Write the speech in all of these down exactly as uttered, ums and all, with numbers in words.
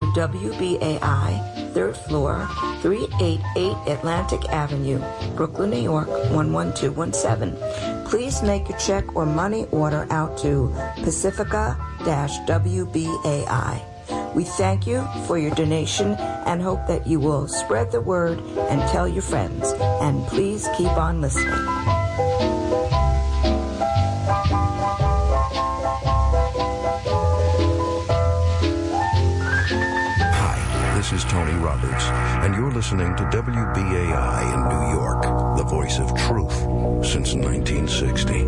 W B A I, third floor, three eighty-eight Atlantic Avenue, Brooklyn, New York, one one two one seven. Please make a check or money order out to Pacifica W B A I. We thank you for your donation and hope that you will spread the word and tell your friends. And please keep on listening. Hi, this is Tony Roberts, and you're listening to W B A I in New York, the voice of truth since nineteen sixty.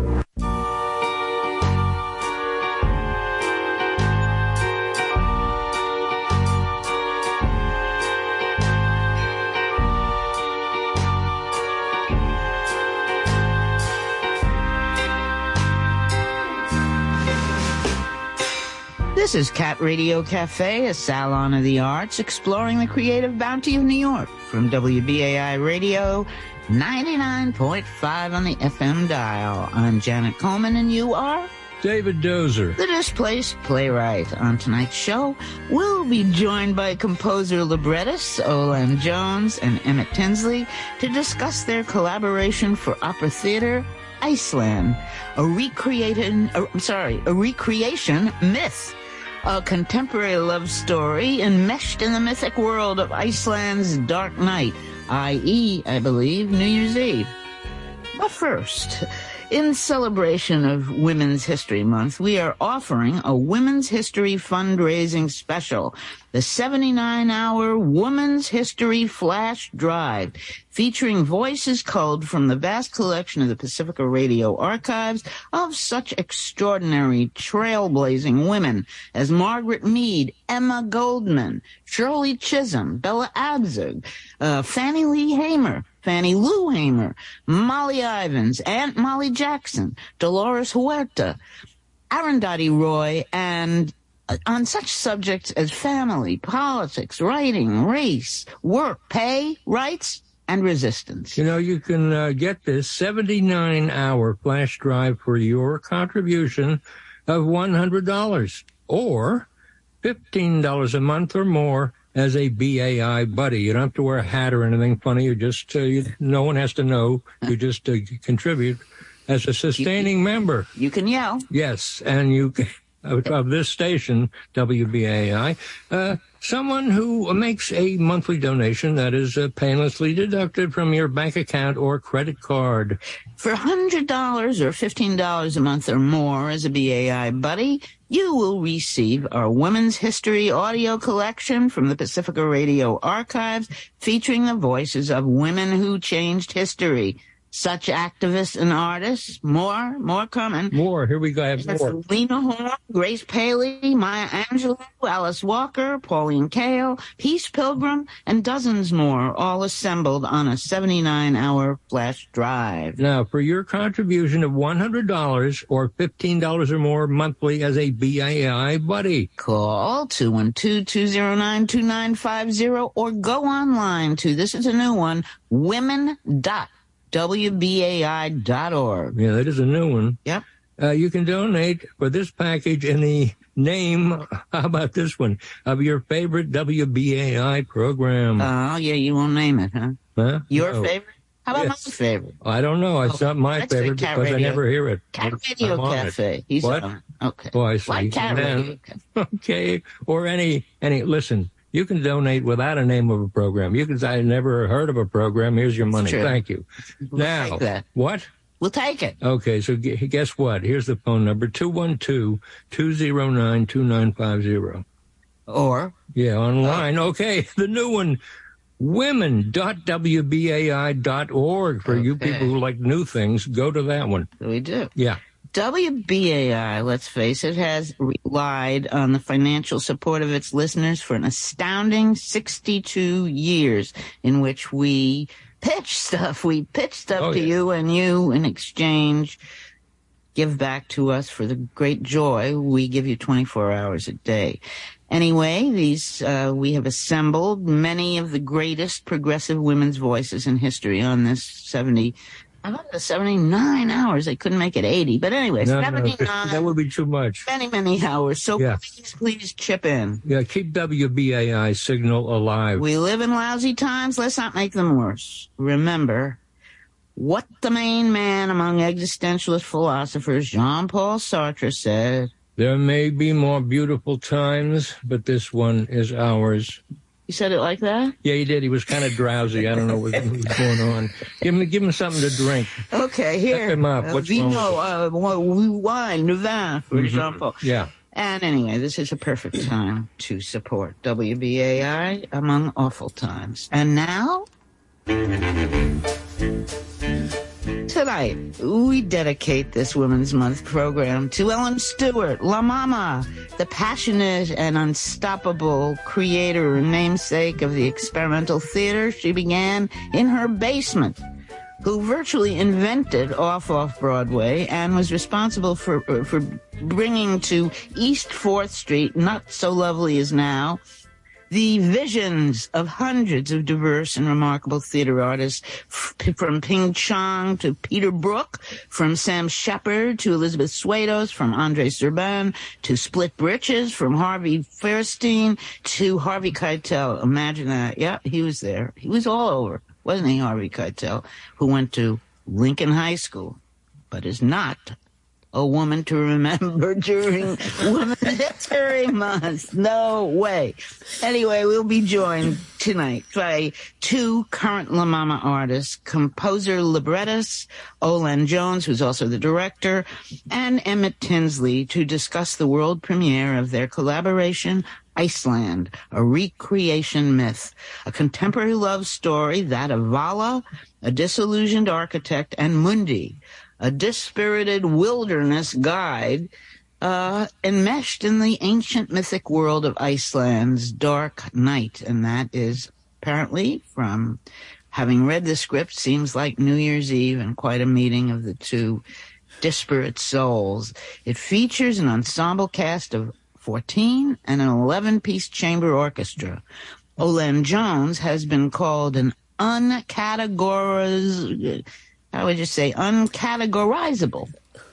This is Cat Radio Cafe, a salon of the arts, exploring the creative bounty of New York. From W B A I Radio, ninety-nine point five on the F M dial. I'm Janet Coleman, and you are? David Dozer. The Displaced Playwright. On tonight's show, we'll be joined by composer librettist Olan Jones and Emmett Tinsley to discuss their collaboration for opera theater, Iceland, a recreated, uh, I'm sorry, a recreation myth. A contemporary love story enmeshed in the mythic world of Iceland's dark night, that is, I believe, New Year's Eve. But first, in celebration of Women's History Month, we are offering a Women's History fundraising special, the seventy-nine hour Women's History Flash Drive, featuring voices culled from the vast collection of the Pacifica Radio archives of such extraordinary trailblazing women as Margaret Mead, Emma Goldman, Shirley Chisholm, Bella Abzug, uh, Fannie Lee Hamer, Fannie Lou Hamer, Molly Ivins, Aunt Molly Jackson, Dolores Huerta, Arundhati Roy, and on such subjects as family, politics, writing, race, work, pay, rights, and resistance. You know, you can uh, get this seventy-nine hour flash drive for your contribution of one hundred dollars or fifteen dollars a month or more as a B A I buddy. You don't have to wear a hat or anything funny. You just, uh, you, no one has to know. You just uh, contribute as a sustaining you, member. You can yell. Yes, and you can. Of, of this station, W B A I, uh, someone who makes a monthly donation that is uh, painlessly deducted from your bank account or credit card. For one hundred dollars or fifteen dollars a month or more as a B A I buddy, you will receive our Women's History audio collection from the Pacifica Radio archives featuring the voices of women who changed history. Such activists and artists, more, more coming. More, here we go, I have more. Lena Horne, Grace Paley, Maya Angelou, Alice Walker, Pauline Kael, Peace Pilgrim, and dozens more, all assembled on a seventy-nine hour flash drive. Now, for your contribution of one hundred dollars or fifteen dollars or more monthly as a B A I buddy, call two one two, two zero nine, two nine five zero or go online to, this is a new one, women dot W B A I dot org. Yeah, that is a new one. Yep. Uh, you can donate for this package in the name, how about this one, of your favorite W B A I program. Oh, yeah, you won't name it, huh? Huh? Your no. favorite? How about Yes. my favorite? I don't know. It's Oh, not my that's favorite the Cat because Radio. I never hear it. Cat Radio I'm on it. Cafe. He's What? on. Okay. Oh, I see. Like Cat Then- Radio Cafe. Okay. Or any, any, listen, you can donate without a name of a program. You can say, I never heard of a program. Here's your money. true. Thank you. We'll now, take that. what? We'll take it. Okay, so gu- guess what? Here's the phone number, two one two, two zero nine, two nine five zero. Or, Yeah, online. Okay, the new one, women dot W B A I dot org. For you Okay. people who like new things, go to that one. we do. Yeah. W B A I, let's face it, has relied on the financial support of its listeners for an astounding sixty-two years in which we pitch stuff. We pitch stuff Oh, to yeah. you, and you, in exchange, give back to us for the great joy. We give you twenty-four hours a day. Anyway, these uh, we have assembled many of the greatest progressive women's voices in history on this seventy How about the seventy-nine hours? They couldn't make it eighty. But anyway, No, no, seventy-nine. that would be too much. Many, many hours. So Yeah. please, please chip in. Yeah, keep W B A I signal alive. We live in lousy times. Let's not make them worse. Remember what the main man among existentialist philosophers, Jean-Paul Sartre, said. There may be more beautiful times, but this one is ours. He said it like that? Yeah, he did. He was kind of drowsy. I don't know what was going on. Give him, give him something to drink. Okay, here. Pep him up. What's Vino, wrong with uh, wine, le vin for Mhm. Jean-Paul. Yeah. And anyway, this is a perfect time to support W B A I among awful times. And now, tonight, we dedicate this Women's Month program to Ellen Stewart, La Mama, the passionate and unstoppable creator and namesake of the experimental theater she began in her basement, who virtually invented Off-Off Broadway and was responsible for for bringing to East fourth Street, not so lovely as now, the visions of hundreds of diverse and remarkable theater artists, f- from Ping Chong to Peter Brook, from Sam Shepard to Elizabeth Swados, from Andre Serban to Split Britches, from Harvey Fierstein to Harvey Keitel. Imagine that. Yeah, he was there. He was all over, wasn't he, Harvey Keitel, who went to Lincoln High School, but is not a woman to remember during Women's History Month. No way. Anyway, we'll be joined tonight by two current La Mama artists, composer, librettist Olan Jones, who's also the director, and Emmett Tinsley, to discuss the world premiere of their collaboration, Iceland, a recreation myth, a contemporary love story, that of Vala, a disillusioned architect, and Mundi, a dispirited wilderness guide, uh, enmeshed in the ancient mythic world of Iceland's dark night. And that is apparently, from having read the script, seems like New Year's Eve and quite a meeting of the two disparate souls. It features an ensemble cast of fourteen and an eleven-piece chamber orchestra. Olan Jones has been called an uncategorized, I would just say uncategorizable.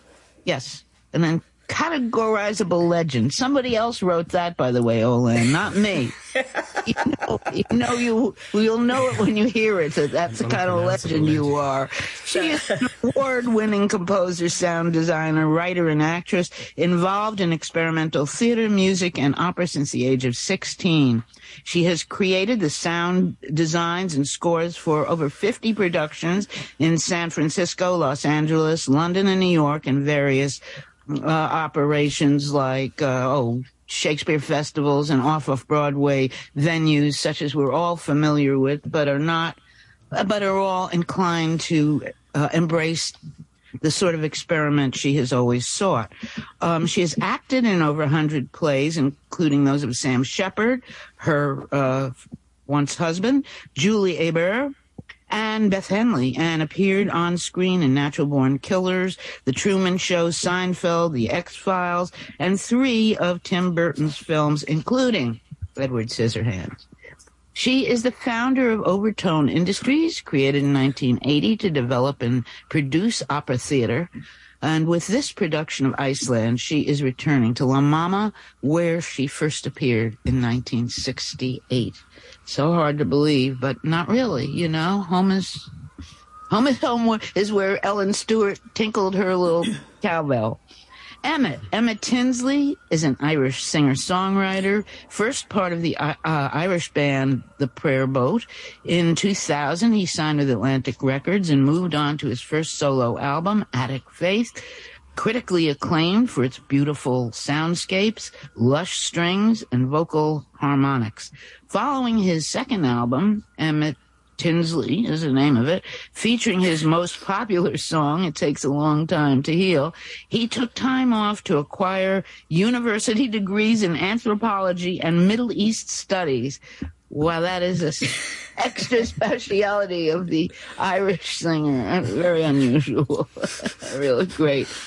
Yes, an uncategorizable legend. Somebody else wrote that, by the way, Olan, not me. you know, you know, you, you'll know it when you hear it, that that's the kind of legend you are. She is an award-winning composer, sound designer, writer, and actress involved in experimental theater, music, and opera since the age of sixteen. She has created the sound designs and scores for over fifty productions in San Francisco, Los Angeles, London, and New York, and various uh, operations like, uh, oh, Shakespeare festivals and off-of-Broadway venues, such as we're all familiar with, but are not, but are all inclined to uh, embrace the sort of experiment she has always sought. Um, she has acted in over one hundred plays, including those of Sam Shepard, her uh, once husband, Julie Hebert, and Beth Henley, and appeared on screen in Natural Born Killers, The Truman Show, Seinfeld, The X-Files, and three of Tim Burton's films, including Edward Scissorhands. She is the founder of Overtone Industries, created in nineteen eighty to develop and produce opera theater. And with this production of Iceland, she is returning to La Mama, where she first appeared in nineteen sixty-eight. So hard to believe, but not really, you know. Home is home is home is where Ellen Stewart tinkled her little cowbell. Emmett. Emmett Tinsley is an Irish singer-songwriter, first part of the uh, Irish band The Prayer Boat. In two thousand, he signed with Atlantic Records and moved on to his first solo album, Attic Faith, critically acclaimed for its beautiful soundscapes, lush strings, and vocal harmonics. Following his second album, Emmett Tinsley is the name of it, featuring his most popular song, It Takes a Long Time to Heal, he took time off to acquire university degrees in anthropology and Middle East studies. Well, that is an extra speciality of the Irish singer. Very unusual. Really great.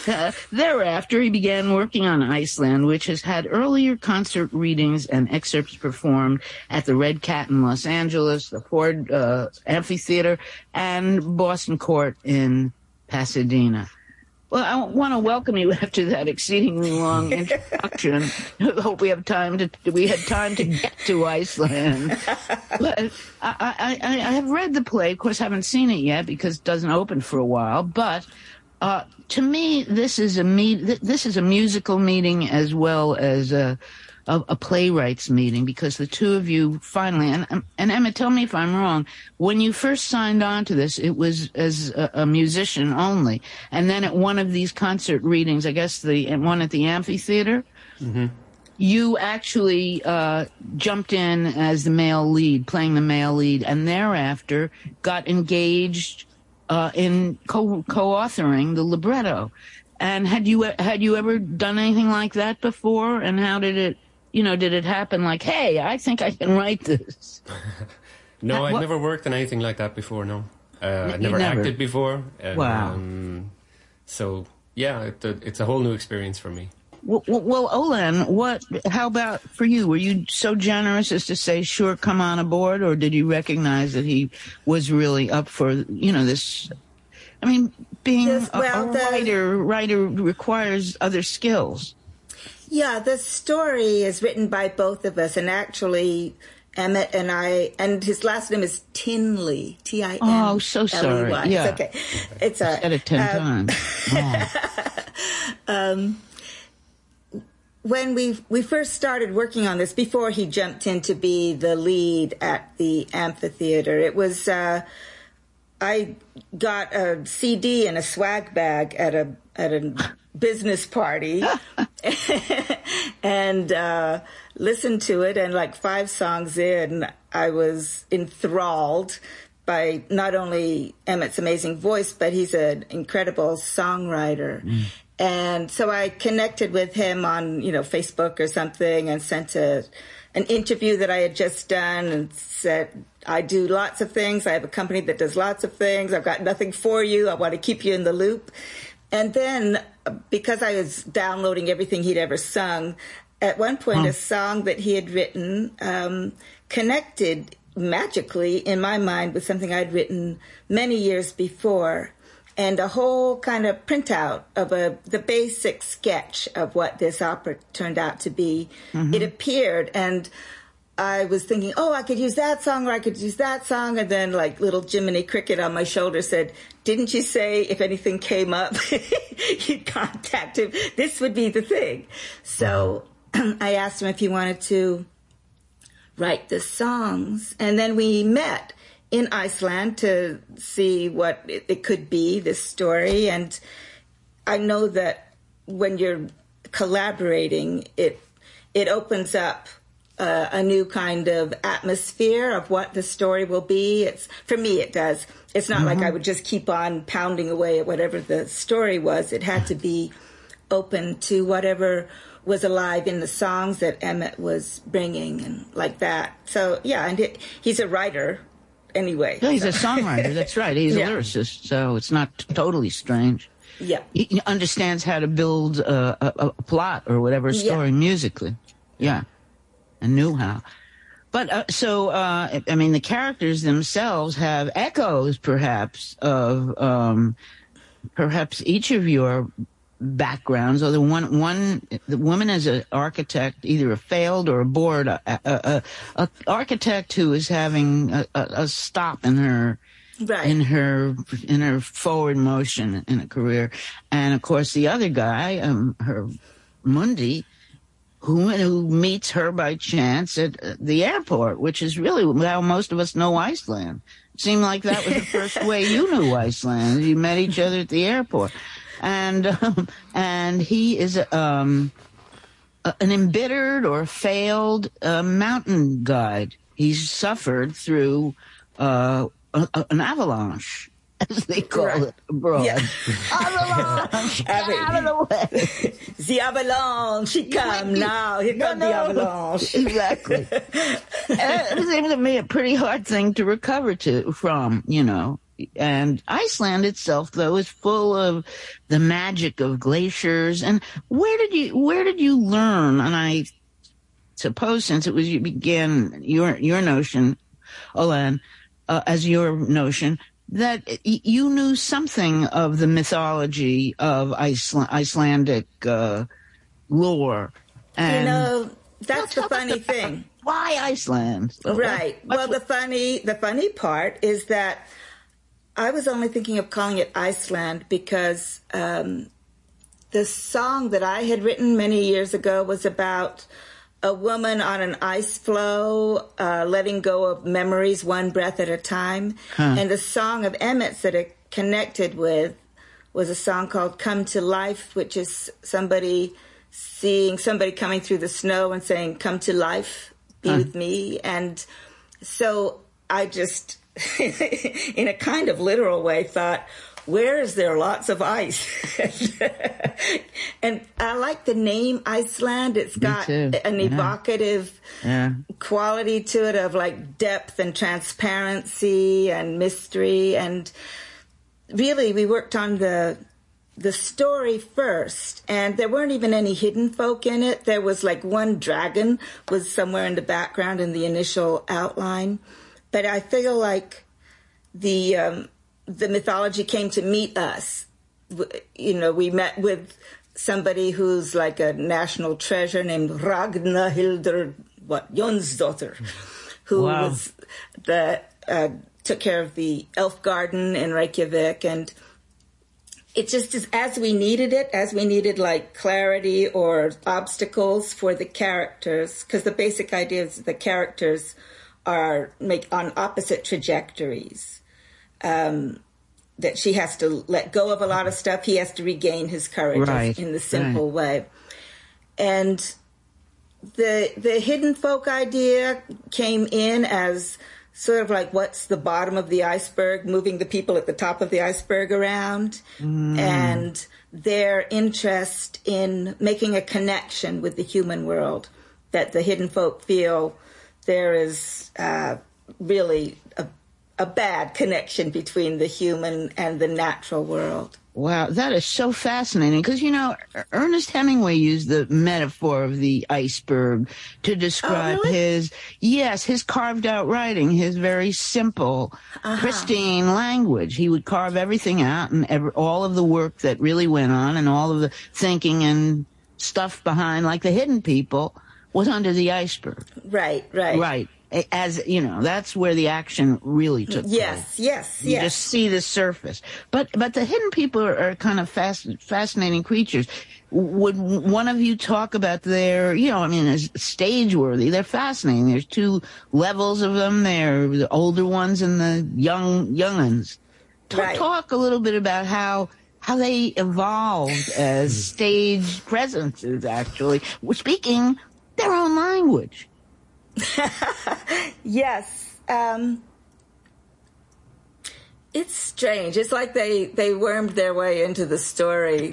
Uh, thereafter, he began working on Iceland, which has had earlier concert readings and excerpts performed at the Red Cat in Los Angeles, the Ford uh, Amphitheater, and Boston Court in Pasadena. Well, I want to welcome you after that exceedingly long introduction. I hope we have time to we had time to get to Iceland. But I, I, I have read the play. Of course, I haven't seen it yet because it doesn't open for a while. But uh, to me, this is a meet. This is a musical meeting as well as a, a, a playwrights meeting, because the two of you finally, and, and Emma, tell me if I'm wrong, when you first signed on to this, it was as a, a musician only. And then at one of these concert readings, I guess the one at the amphitheater, mm-hmm. you actually uh, jumped in as the male lead, playing the male lead, and thereafter got engaged uh, in co- co-authoring the libretto. And had you had you ever done anything like that before? And how did it, you know, did it happen like, hey, I think I can write this? No, uh, I've what? never worked on anything like that before, no. Uh, I've never, never acted before. And, wow. Um, so, yeah, it, it's a whole new experience for me. Well, well, Olan, what, how about for you? Were you so generous as to say, sure, come on aboard? Or did you recognize that he was really up for, you know, this? I mean, being yes, well, a, a the, writer, writer requires other skills. Yeah, the story is written by both of us, and actually Emmett and I, and his last name is Tinley, T I N L E Y. Oh, so sorry. Yeah. It's okay. It's a, said it ten um, times. Wow. um, when we we first started working on this, before he jumped in to be the lead at the amphitheater, it was, uh, I got a C D and a swag bag at a at a business party and uh, listened to it, and like five songs in, I was enthralled by not only Emmett's amazing voice, but he's an incredible songwriter. Mm. And so I connected with him on, you know, Facebook or something, and sent a, an interview that I had just done and said, I do lots of things. I have a company that does lots of things. I've got nothing for you. I want to keep you in the loop. And then, because I was downloading everything he'd ever sung, at one point, huh. a song that he had written um, connected magically in my mind with something I'd written many years before. And a whole kind of printout of a the basic sketch of what this opera turned out to be. Mm-hmm. It appeared, and I was thinking, oh, I could use that song, or I could use that song. And then, like, little Jiminy Cricket on my shoulder said, didn't you say if anything came up, you'd contact him? This would be the thing. So wow. I asked him if he wanted to write the songs. And then we met in Iceland to see what it, it could be, this story. And I know that when you're collaborating, it it opens up uh, a new kind of atmosphere of what the story will be. It's for me, it does. It's not mm-hmm. like I would just keep on pounding away at whatever the story was. It had to be open to whatever was alive in the songs that Emmett was bringing, and like that. So, yeah, and it, he's a writer. Anyway. Yeah, he's so. a songwriter. That's right. He's yeah. a lyricist, so it's not totally strange. Yeah. He understands how to build a, a, a plot or whatever story yeah. musically. Yeah. And knew how. But, uh, so, uh, I mean, the characters themselves have echoes, perhaps, of um, perhaps each of your backgrounds, or the one, one, the woman is an architect, either a failed or a bored, a, a, a, a architect who is having a, a, a stop in her, right. in her, in her forward motion in a career. And of course the other guy, um, her Mundi, who, who meets her by chance at the airport, which is really how most of us know Iceland. It seemed like that was the first way you knew Iceland. You met each other at the airport. And um, and he is um, an embittered or failed uh, mountain guide. He's suffered through uh, a, a, an avalanche, as they call right. it abroad. Yeah. Avalanche, get out of the way. The avalanche, she come now. Here no, comes no. the avalanche. Exactly. It seems to me a pretty hard thing to recover to from, you know. And Iceland itself, though, is full of the magic of glaciers. And where did you where did you learn? And I suppose since it was you began your your notion, Olan, uh, as your notion, that you knew something of the mythology of Iceland, Icelandic uh, lore. And you know, that's well, the funny thing. Why Iceland? Right. What, well, the funny the funny part is that I was only thinking of calling it Iceland because um, the song that I had written many years ago was about a woman on an ice floe, uh, letting go of memories one breath at a time. Huh. And the song of Emmett's that it connected with was a song called Come to Life, which is somebody seeing somebody coming through the snow and saying, come to life, be huh. with me. And so I just, in a kind of literal way, thought, where is there lots of ice? And I like the name Iceland. It's got an yeah. evocative yeah. quality to it of like depth and transparency and mystery. And really, we worked on the the story first, and there weren't even any hidden folk in it. There was like one dragon was somewhere in the background in the initial outline. But I feel like the um, the mythology came to meet us. You know, we met with somebody who's like a national treasure named Ragnhildur, what, Jonsdottir, who wow. was the uh, took care of the elf garden in Reykjavik. And it just is as we needed it, as we needed like clarity or obstacles for the characters, because the basic idea is the characters are make on opposite trajectories. Um, that she has to let go of a lot of stuff. He has to regain his courage right. in the simple right. way. And the the hidden folk idea came in as sort of like what's the bottom of the iceberg, moving the people at the top of the iceberg around, mm. and their interest in making a connection with the human world, that the hidden folk feel there is uh, really a a bad connection between the human and the natural world. Wow, that is so fascinating. Because, you know, Ernest Hemingway used the metaphor of the iceberg to describe oh, really? his, yes, his carved out writing, his very simple, uh-huh. pristine language. He would carve everything out, and every, all of the work that really went on and all of the thinking and stuff behind, like the hidden people, was under the iceberg. Right, right. Right. As, you know, that's where the action really took place. Yes, yes, you yes. just see the surface. But but the hidden people are, are kind of fast, fascinating creatures. Would one of you talk about their, you know, I mean, as stage-worthy, they're fascinating. There's two levels of them. They're the older ones and the young young'uns. Talk, right. talk a little bit about how how they evolved as stage presences, actually, speaking their own language. Yes. Um, it's strange. It's like they, they wormed their way into the story.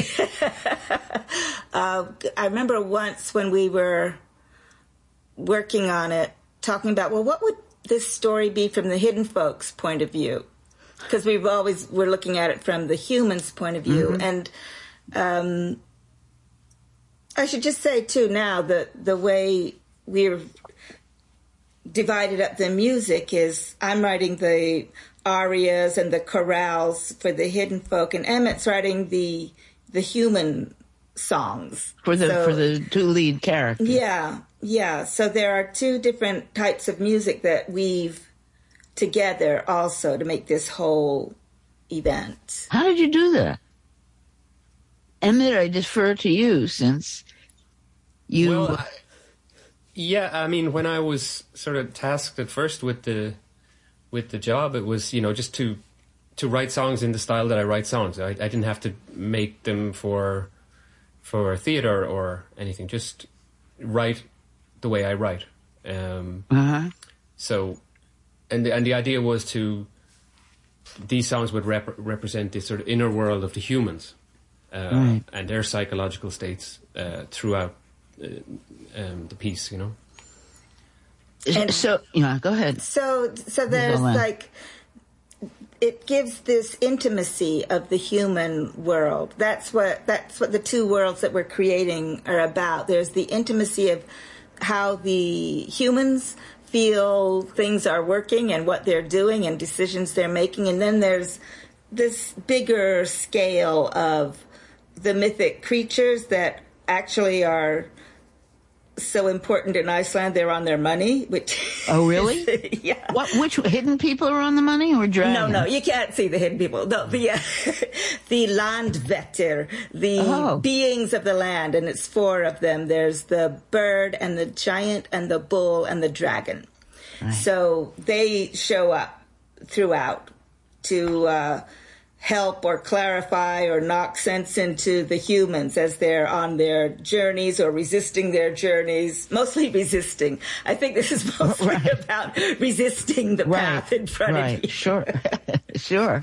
uh, I remember once when we were working on it, talking about, well, what would this story be from the hidden folks' point of view? Because we've always, we're looking at it from the human's point of view. Mm-hmm. And um, I should just say, too, now that the way we're divided up the music is I'm writing the arias and the chorales for the hidden folk, and Emmett's writing the the human songs for the so, for the two lead characters. Yeah, yeah. So there are two different types of music that weave together also to make this whole event. How did you do that? Emmett, I defer to you since you. Well, I- Yeah, I mean, when I was sort of tasked at first with the with the job, it was, you know, just to to write songs in the style that I write songs. I, I didn't have to make them for for theater or anything. Just write the way I write. Um, uh-huh. So, and the, and the idea was to these songs would rep- represent this sort of inner world of the humans uh, right. and their psychological states uh, throughout. Uh, um, the piece, you know. And so, yeah, go ahead. So, so there's like it gives this intimacy of the human world. That's what that's what the two worlds that we're creating are about. There's the intimacy of how the humans feel things are working and what they're doing and decisions they're making, and then there's this bigger scale of the mythic creatures that actually are so important in Iceland. They're on their money, which oh really? Is, yeah. What? Which hidden people are on the money or dragons? No, no, you can't see the hidden people. No, the uh, the Landvetter, the oh. beings of the land, and it's four of them. There's the bird and the giant and the bull and the dragon. Right. So they show up throughout to uh, help or clarify or knock sense into the humans as they're on their journeys or resisting their journeys, mostly resisting. I think this is mostly right. about resisting the right. path in front right. of you. Sure, sure.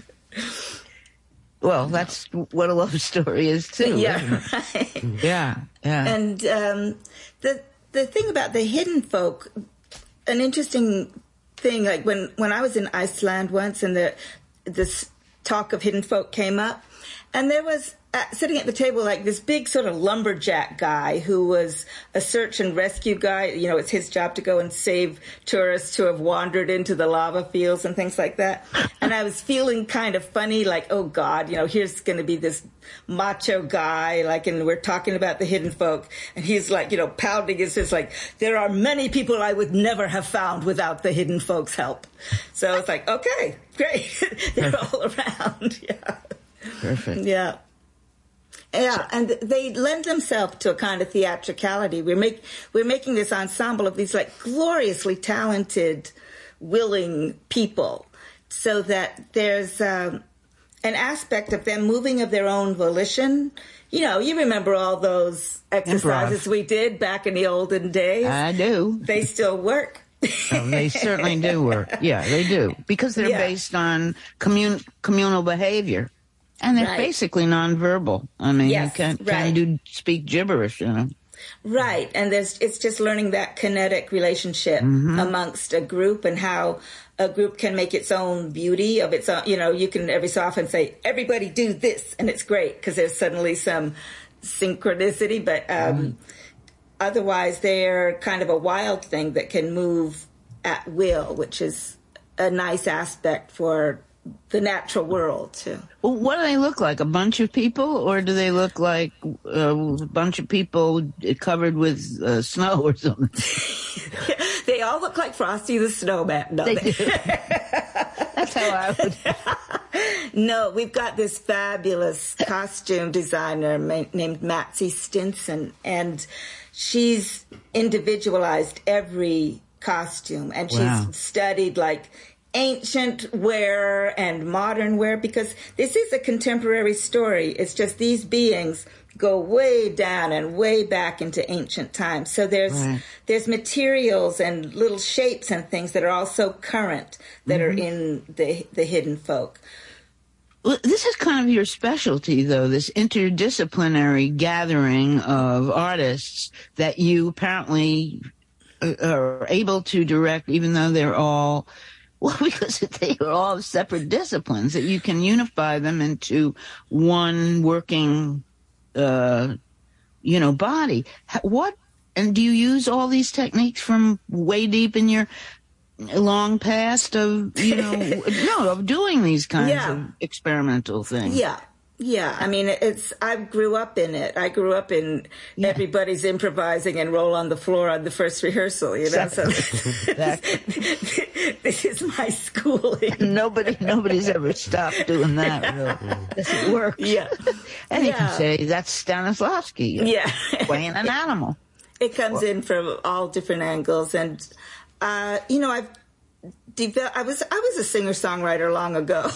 Well, that's what a love story is too. Yeah, right. Yeah, yeah. And um, the the thing about the hidden folk, an interesting thing, like when, when I was in Iceland once and the this talk of hidden folk came up, and there was uh, sitting at the table like this big sort of lumberjack guy who was a search and rescue guy. You know, it's his job to go and save tourists who have wandered into the lava fields and things like that. And I was feeling kind of funny, like, oh God, you know, here's going to be this macho guy, like, and we're talking about the hidden folk, and he's like, you know, pounding his fist, like, there are many people I would never have found without the hidden folks' help. So it's like, okay, great. They're all around. Yeah. Perfect. Yeah. Yeah, and they lend themselves to a kind of theatricality. We're make we're making this ensemble of these like gloriously talented, willing people, so that there's um, an aspect of them moving of their own volition. You know, you remember all those exercises Improv. we did back in the olden days. I do. They still work. Oh, they certainly do work. Yeah, they do. Because they're yeah. based on commun- communal behavior. And they're right. basically nonverbal. I mean, yes, you can't, right. can't do speak gibberish, you know. Right. And there's it's just learning that kinetic relationship mm-hmm. amongst a group and how a group can make its own beauty of its own. You know, you can every so often say, everybody do this, and it's great because there's suddenly some synchronicity. But um, mm. otherwise, they're kind of a wild thing that can move at will, which is a nice aspect for the natural world, too. Well, what do they look like? A bunch of people? Or do they look like uh, a bunch of people covered with uh, snow or something? They all look like Frosty the Snowman. No, they they do. That's how I would. No, we've got this fabulous costume designer ma- named Matsy Stinson, and she's individualized every costume, and she's wow. studied, like, ancient wear and modern wear, because this is a contemporary story. It's just these beings go way down and way back into ancient times. So there's right. there's materials and little shapes and things that are also current that mm-hmm. are in the the hidden folk. Well, this is kind of your specialty, though, this interdisciplinary gathering of artists that you apparently are able to direct, even though they're all Well, because they are all separate disciplines, that you can unify them into one working, uh, you know, body. What, and do you use all these techniques from way deep in your long past of, you know, no, of doing these kinds yeah. of experimental things? Yeah. Yeah, I mean, it's, I grew up in it. I grew up in yeah. everybody's improvising and roll on the floor on the first rehearsal, you know, exactly. so exactly. This is my schooling. Nobody, nobody's ever stopped doing that, really. It works. Yeah. And yeah. you can say that's Stanislavski. Yeah. Playing an animal. It comes well. in from all different angles. And, uh, you know, I've, I was I was a singer-songwriter long ago,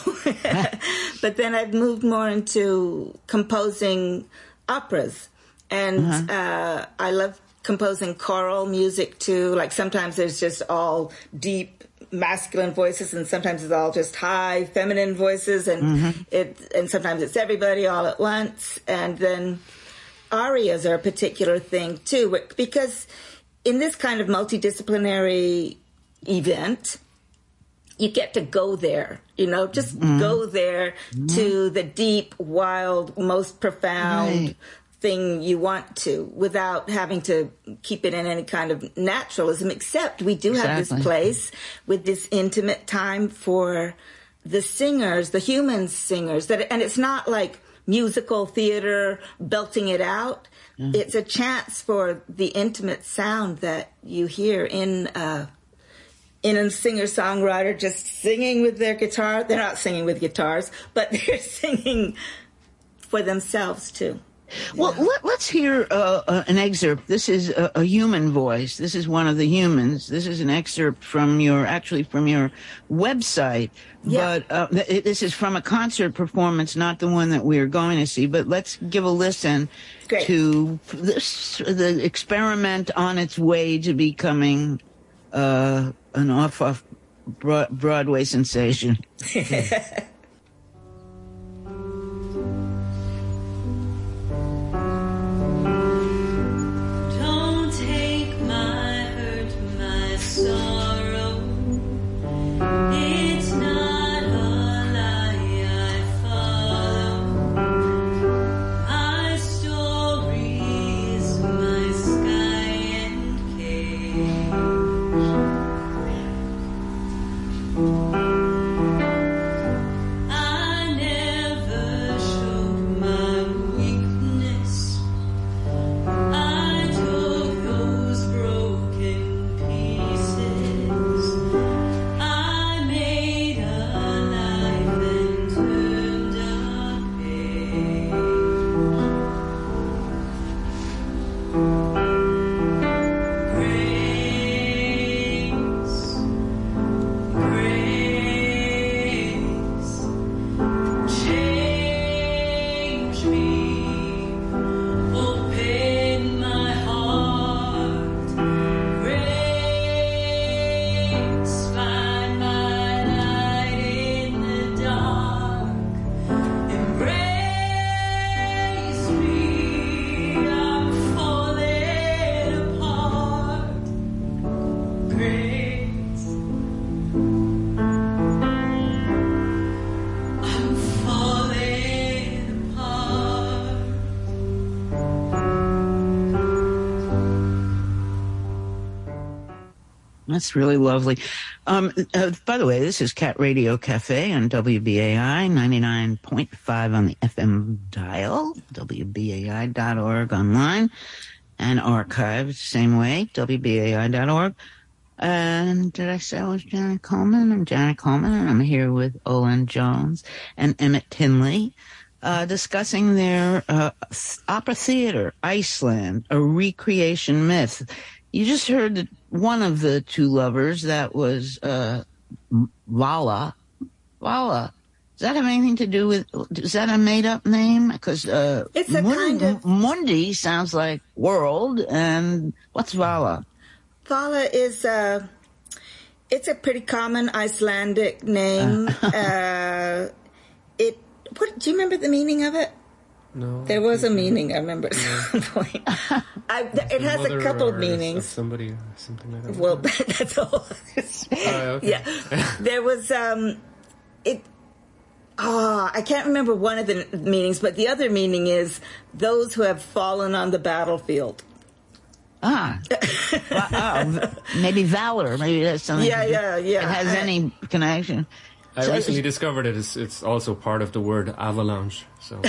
but then I've moved more into composing operas, and uh-huh. uh, I love composing choral music too. Like sometimes there's just all deep masculine voices, and sometimes it's all just high feminine voices, and mm-hmm. it and sometimes it's everybody all at once. And then arias are a particular thing too, because in this kind of multidisciplinary event, you get to go there, you know, just mm-hmm. go there mm-hmm. to the deep, wild, most profound right. thing you want to, without having to keep it in any kind of naturalism, except we do exactly. have this place with this intimate time for the singers, the human singers, that, and it's not like musical theater belting it out. Mm-hmm. It's a chance for the intimate sound that you hear in uh, in a singer-songwriter just singing with their guitar. They're not singing with guitars, but they're singing for themselves, too. Well, yeah. let, let's hear uh, uh, an excerpt. This is a, a human voice. This is one of the humans. This is an excerpt from your, actually from your website. Yeah. But uh, th- this is from a concert performance, not the one that we're going to see. But let's give a listen Great. to this, the experiment on its way to becoming uh, an off-off broad- Broadway sensation. That's really lovely. Um, uh, by the way, this is Cat Radio Cafe on W B A I, ninety-nine point five on the F M dial, W B A I dot org online, and archived same way, W B A I dot org. And did I say I was Janet Coleman? I'm Janet Coleman, and I'm here with Olin Jones and Emmett Tinley, uh, discussing their uh, opera theater, Iceland, a recreation myth. You just heard that one of the two lovers, that was uh, Vala. Vala. Does that have anything to do with, is that a made-up name? Because uh, it's a Mundi, kind of... Mundi sounds like world, and what's Vala? Vala is a, it's a pretty common Icelandic name. Uh. uh, it. What, do you remember the meaning of it? No. There was a meaning, I remember at some point. I, it has a couple of meanings. Somebody or something like that. Well, that's all. Oh, okay. Yeah. There was, um, it, oh, I can't remember one of the meanings, but the other meaning is those who have fallen on the battlefield. Ah. Wow. Maybe valor. Maybe that's something. Yeah, yeah, yeah. It has I, any connection. I so recently discovered it. It's, it's also part of the word avalanche. So.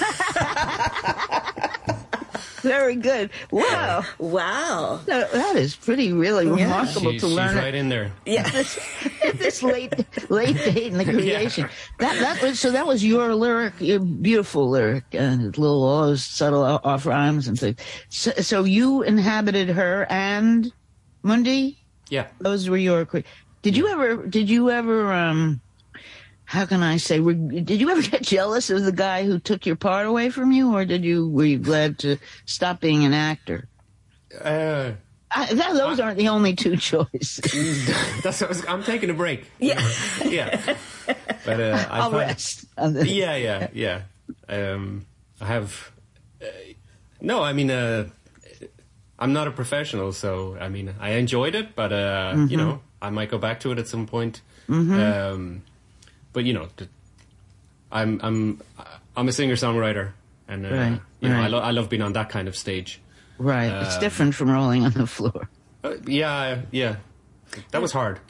Very good. Wow. Wow. That, that is pretty, really yeah. remarkable she, to learn. She's right in there. Yeah. this, this late, late date in the creation. Yeah. That, that was, so that was your lyric, your beautiful lyric, and little, all those subtle off rhymes and things. So, so you inhabited her and Mundi? Yeah. Those were your, did you ever, did you ever, um, how can I say, were, did you ever get jealous of the guy who took your part away from you, or did you, were you glad to stop being an actor? Uh, I, that, those I, aren't the only two choices. That's what I was, I'm taking a break. Yeah. Yeah. But, uh, I I'll find, rest. Yeah, yeah, yeah. Um, I have, uh, no, I mean, uh, I'm not a professional, so, I mean, I enjoyed it, but, uh, mm-hmm. you know, I might go back to it at some point. Mm-hmm. Um, but you know, I'm I'm I'm a singer songwriter, and uh, Right, you know, right. I, lo- I love being on that kind of stage. Right. It's Um, different from rolling on the floor. Uh, yeah, yeah, that was hard.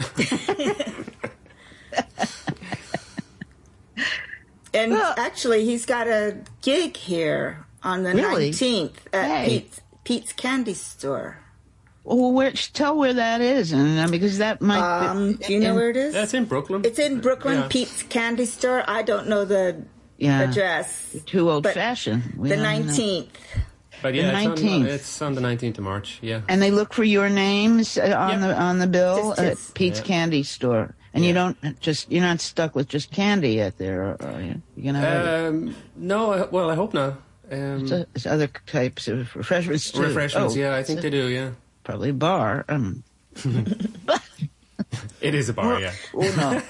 And Well- actually, he's got a gig here on the Really? nineteenth at Hey. Pete's, Pete's Candy Store. Well, where, tell where that is, and uh, because that might. Um, be, do you know where it is? That's in Brooklyn. It's in Brooklyn, Yeah. Pete's Candy Store. I don't know the Yeah. address. Too old but fashioned. We The don't know. nineteenth. But yeah, The it's on, nineteenth. it's on the nineteenth of March. Yeah. And they look for your names uh, on Yeah. the on the bill Just his. at Pete's Yeah. Candy Store, and you Yeah. don't just you're not stuck with just candy out there, are you? You're gonna have Um, no, I, well, I hope not. Um, other- there's other types of refreshments too. refreshments, Oh, yeah, I think they do. Yeah, probably a bar. Um, it is a bar. Yeah. oh no,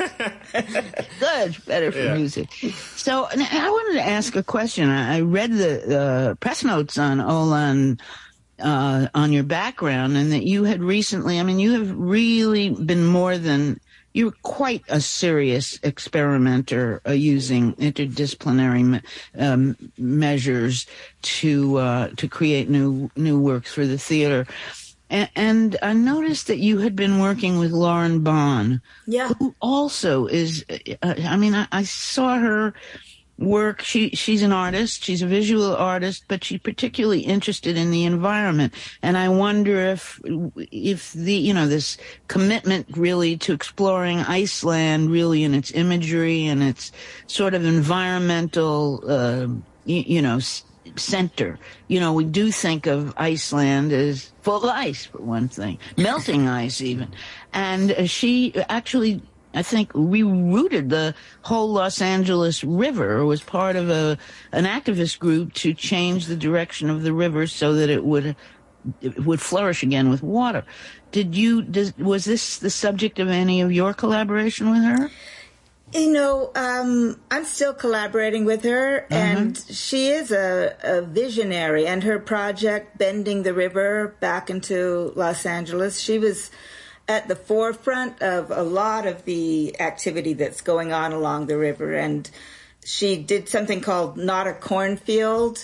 good, better for Yeah. music. So and I wanted to ask a question. I I read the uh, press notes on Olan. Uh, on your background, and that you had recently, I mean, you have really been more than, you're quite a serious experimenter uh, using interdisciplinary me- um, measures to uh, to create new new works for the theater. And, and I noticed that you had been working with Lauren Bond, Yeah. who also is, uh, I mean, I, I saw her work. She she's an artist. She's a visual artist, but she's particularly interested in the environment. And I wonder if if the you know this commitment really to exploring Iceland, really in its imagery and its sort of environmental, uh, you, you know. S- center. You know, we do think of Iceland as full of ice, for one thing, melting ice even. And uh, she actually, I think, rerouted the whole Los Angeles River, or was part of a an activist group to change the direction of the river so that it would it would flourish again with water. Did you? Does, was this the subject of any of your collaboration with her? You know, um, I'm still collaborating with her, and she is a, a visionary. And her project, Bending the River back into Los Angeles, she was at the forefront of a lot of the activity that's going on along the river. And she did something called Not a Cornfield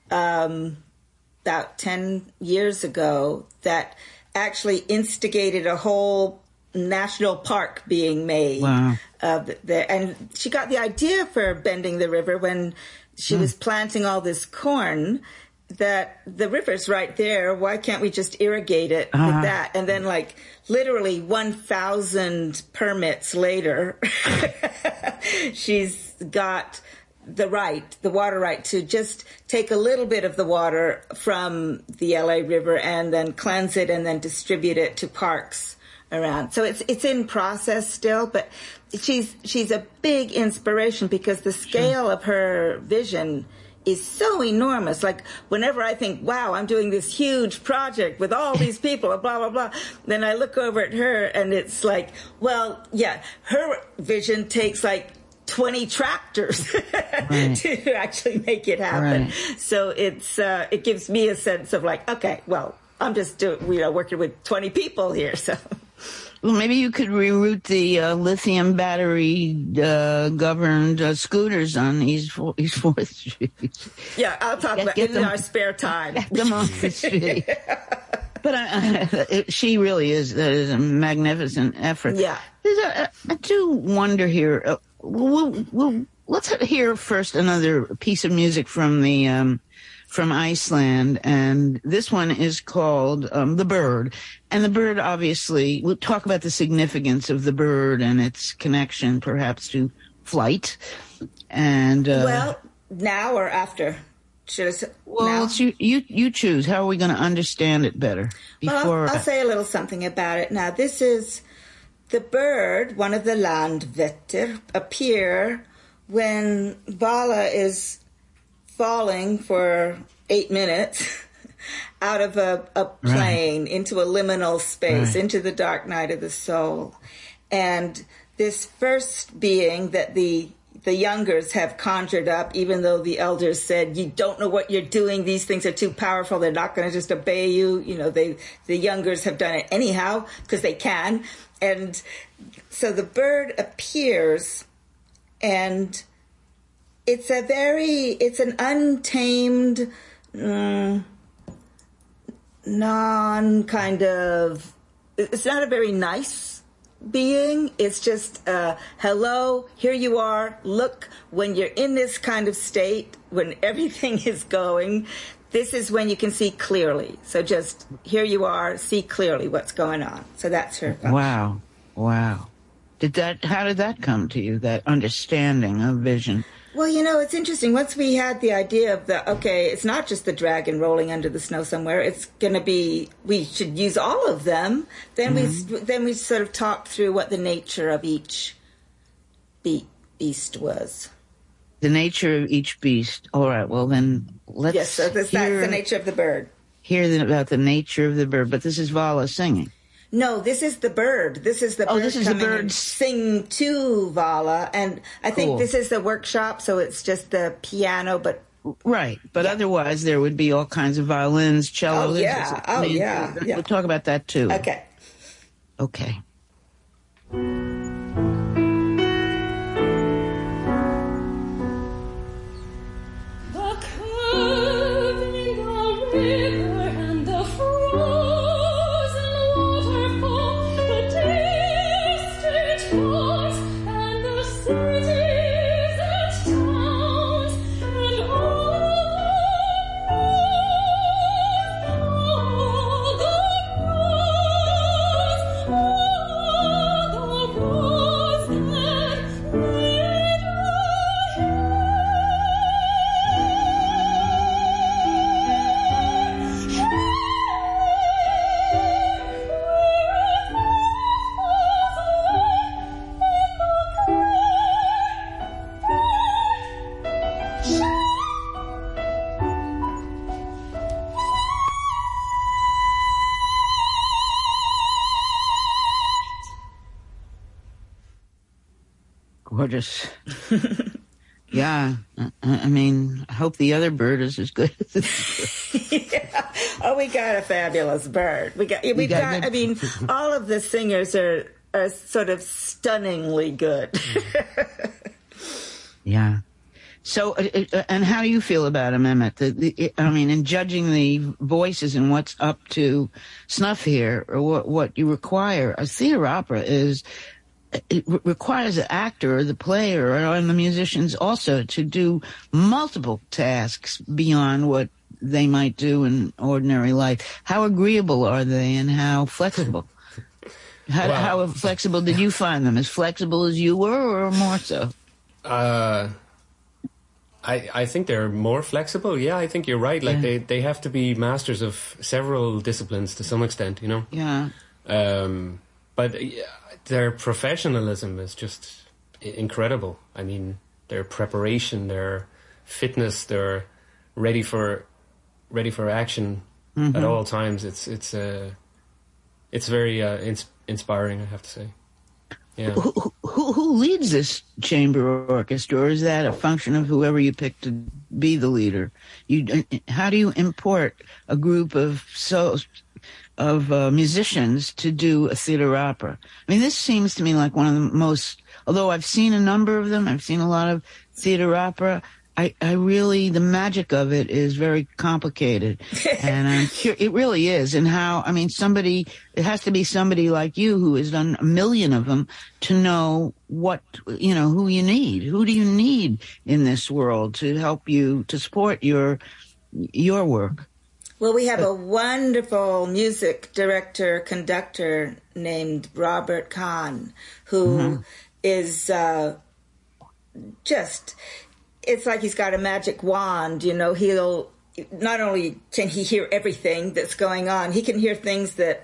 um, about ten years ago that actually instigated a whole national park being made. Wow. Uh, the, and she got the idea for Bending the River when she Mm. was planting all this corn, that the river's right there. Why can't we just irrigate it Uh-huh. with that? And then like literally one thousand permits later, she's got the right, the water right to just take a little bit of the water from the L A River and then cleanse it and then distribute it to parks around. So it's it's in process still, but she's she's a big inspiration because the scale of her vision is so enormous. Like whenever I think, wow, I'm doing this huge project with all these people, blah, blah, blah, then I look over at her and it's like, well, yeah, her vision takes like twenty tractors Right. to actually make it happen. Right. So it's uh, it gives me a sense of like, okay, well, I'm just doing, you know, working with twenty people here, so. Well, maybe you could reroute the uh, lithium battery uh, governed uh, scooters on East, Fo- East Fourth Street. Yeah, I'll talk Get- about get it in them- our spare time. Get them off the street. But I, I, it, she really is, that is a magnificent effort. Yeah. There's a, I do wonder here. Uh, we'll, we'll, let's hear first another piece of music from the um, from Iceland, and this one is called um, "The Bird." And the bird, obviously, we'll talk about the significance of the bird and its connection, perhaps, to flight. And uh, Well, now or after? Should I say well, now? it's you, you you choose. How are we going to understand it better? Well, Before I'll, I'll say a little something about it. Now, this is the bird, one of the landvetter, appear when Vala is falling for eight minutes out of a, a plane Right. into a liminal space, Right. into the dark night of the soul. And this first being that the the youngers have conjured up, even though the elders said, you don't know what you're doing. These things are too powerful. They're not going to just obey you. You know, they, the youngers have done it anyhow because they can. And so the bird appears, and it's a very, it's an untamed, mm, non kind of, it's not a very nice being. It's just, uh, hello, here you are. Look, when you're in this kind of state, when everything is going, this is when you can see clearly. So just, here you are, see clearly what's going on. So that's her function. Wow. Wow. Did that, how did that come to you, that understanding of vision? Well, you know, it's interesting. Once we had the idea of the, okay, it's not just the dragon rolling under the snow somewhere. It's going to be, we should use all of them. Then mm-hmm. we then we sort of talked through what the nature of each be- beast was. The nature of each beast. All right, well, then let's Yes, so this, hear, that's the nature of the bird. Hear the, about the nature of the bird. But this is Vala singing. No, this is the bird. This is the bird. Oh, this is the bird sing to Vala, and I think cool. this is the workshop, so it's just the piano. But right, but yeah. Otherwise there would be all kinds of violins, cello. Oh yeah, oh I mean, yeah, we'll, yeah. We'll talk about that too. Okay. Okay. Gorgeous. Yeah. I mean, I hope the other bird is as good as this bird. Yeah. Oh, we got a fabulous bird. We got, we, we got, got I mean, all of the singers are, are sort of stunningly good. Yeah. So, uh, and how do you feel about him, Emmett? The, the, I mean, in judging the voices and what's up to snuff here, or what, what you require, a theater opera is, it requires the actor or the player and the musicians also to do multiple tasks beyond what they might do in ordinary life. How agreeable are they, and how flexible? How, wow. how flexible did you find them? As flexible as you were, or more so? Uh, I I think they're more flexible. Yeah, I think you're right. Like yeah. they, they have to be masters of several disciplines to some extent, you know? Yeah. Um, but yeah, their professionalism is just incredible. I mean, their preparation, their fitness, they're ready for ready for action mm-hmm. at all times. It's it's uh, it's very uh, ins- inspiring, I have to say. Yeah. Who, who who leads this chamber orchestra, or is that a function of whoever you pick to be the leader? You how do you import a group of so of uh, musicians to do a theater opera? I mean, this seems to me like one of the most, although I've seen a number of them, I've seen a lot of theater opera, I, I really, the magic of it is very complicated. And I'm curious, it really is. And how, I mean, somebody, it has to be somebody like you who has done a million of them to know what, you know, who you need. Who do you need in this world to help you, to support your, your work? Well, we have a wonderful music director, conductor named Robert Kahn, who mm-hmm. is uh, just, it's like he's got a magic wand, you know. He'll, not only can he hear everything that's going on, he can hear things that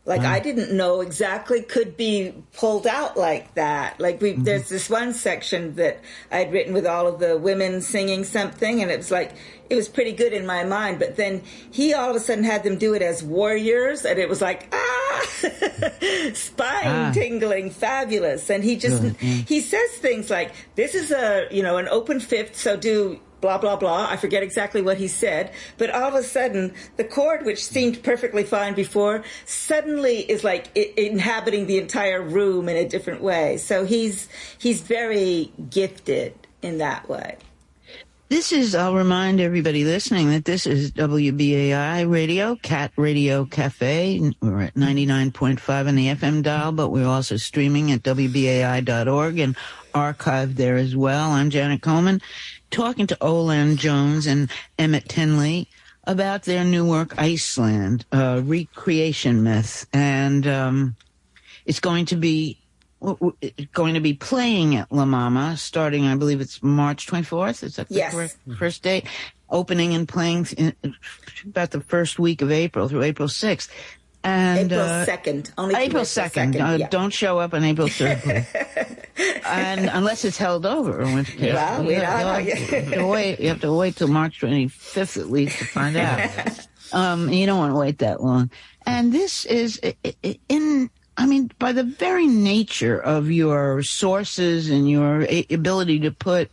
Like, Wow. I didn't know exactly could be pulled out like that. Like, we, mm-hmm. there's this one section that I'd written with all of the women singing something, and it was like, it was pretty good in my mind. But then he all of a sudden had them do it as warriors, and it was like, ah, spine ah. tingling, fabulous. And he just, mm-hmm. he says things like, this is a, you know, an open fifth, so do blah, blah, blah. I forget exactly what he said. But all of a sudden, the chord, which seemed perfectly fine before, suddenly is like I- inhabiting the entire room in a different way. So he's he's very gifted in that way. This is, I'll remind everybody listening that this is W B A I Radio, Cat Radio Cafe. We're at ninety-nine point five on the F M dial, but we're also streaming at W B A I dot org and archived there as well. I'm Janet Coleman, talking to Olan Jones and Emmett Tinley about their new work, Iceland, uh, Recreation Myth. And um, it's going to be going to be playing at La Mama starting, I believe it's March twenty-fourth. Is that the yes. correct first date? Opening and playing in, about the first week of April through April sixth. And, April uh, second. Only April second. Uh, yeah. Don't show up on April third. And unless it's held over. In which case, well, you, we know, you, have to wait, you have to wait till March twenty-fifth at least to find out. um, you don't want to wait that long. And this is in... I mean, by the very nature of your sources and your ability to put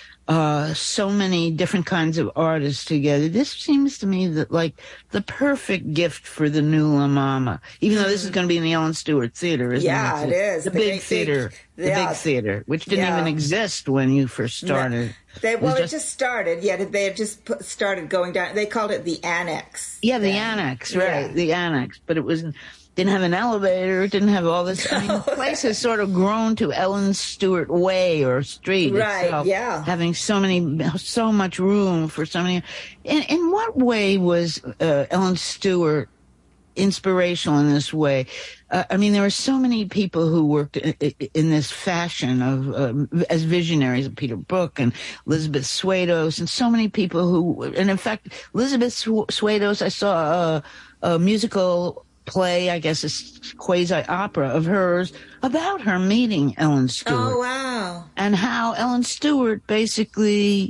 uh, so many different kinds of artists together, this seems to me that like the perfect gift for the new La Mama. Even though this is going to be in the Ellen Stewart Theater, isn't yeah, it? Yeah, it is. The, the big big theater, big, the yeah. big theater, which didn't yeah. even exist when you first started. No. They, well, it, it just, just started. Yeah, they had just put, started going down. They called it the Annex. Yeah, the then. Annex, right? Yeah. The Annex, but it was. Didn't have an elevator, it didn't have all this. I mean, the place has sort of grown to Ellen Stewart Way or Street right, itself, yeah. having so many, so much room for so many. In, in what way was uh, Ellen Stewart inspirational in this way? Uh, I mean, there were so many people who worked in, in this fashion of uh, as visionaries, Peter Brook and Elizabeth Swados, and so many people who, and in fact, Elizabeth Swados, I saw a, a musical play, I guess it's quasi-opera of hers, about her meeting Ellen Stewart. Oh, wow. And how Ellen Stewart basically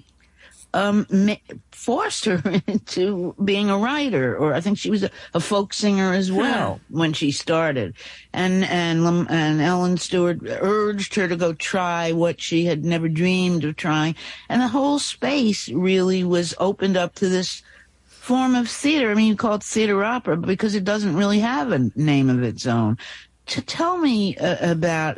um, ma- forced her into being a writer, or I think she was a, a folk singer as well huh. when she started. And, and, and Ellen Stewart urged her to go try what she had never dreamed of trying. And the whole space really was opened up to this form of theater. I mean, you call it theater opera because it doesn't really have a name of its own. To tell me uh, about,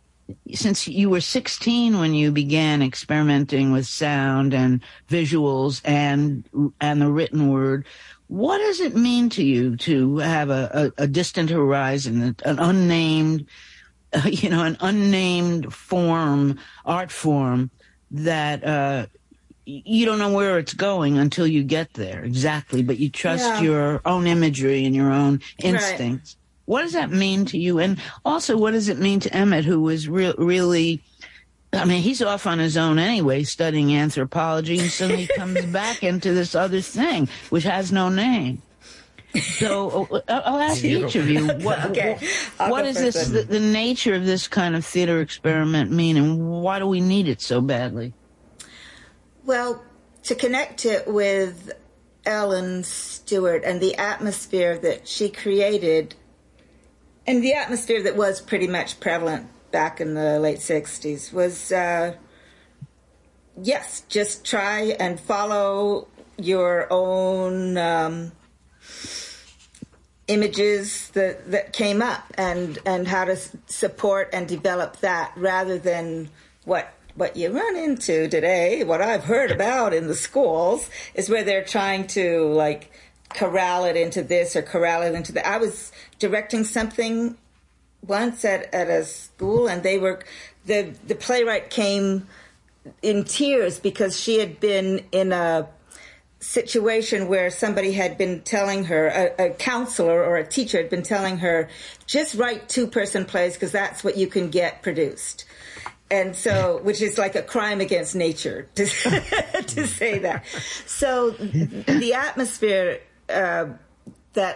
since you were sixteen when you began experimenting with sound and visuals and and the written word, what does it mean to you to have a, a, a distant horizon, an unnamed, uh, you know, an unnamed form, art form that uh you don't know where it's going until you get there exactly, but you trust yeah. your own imagery and your own instincts. Right. What does that mean to you? And also, what does it mean to Emmett, who was re- really, I mean, he's off on his own anyway, studying anthropology, and suddenly comes back into this other thing, which has no name. So I'll ask each of you, what, okay. what is this, the, the nature of this kind of theater experiment mean, and why do we need it so badly? Well, to connect it with Ellen Stewart and the atmosphere that she created, and the atmosphere that was pretty much prevalent back in the late sixties, was, uh, yes, just try and follow your own um, images that, that came up, and, and how to s- support and develop that rather than what What you run into today, what I've heard about in the schools, is where they're trying to, like, corral it into this or corral it into that. I was directing something once at, at a school, and they were, the, the playwright came in tears because she had been in a situation where somebody had been telling her, a, a counselor or a teacher had been telling her, just write two-person plays because that's what you can get produced. And so, which is like a crime against nature to, to say that. So the atmosphere uh, that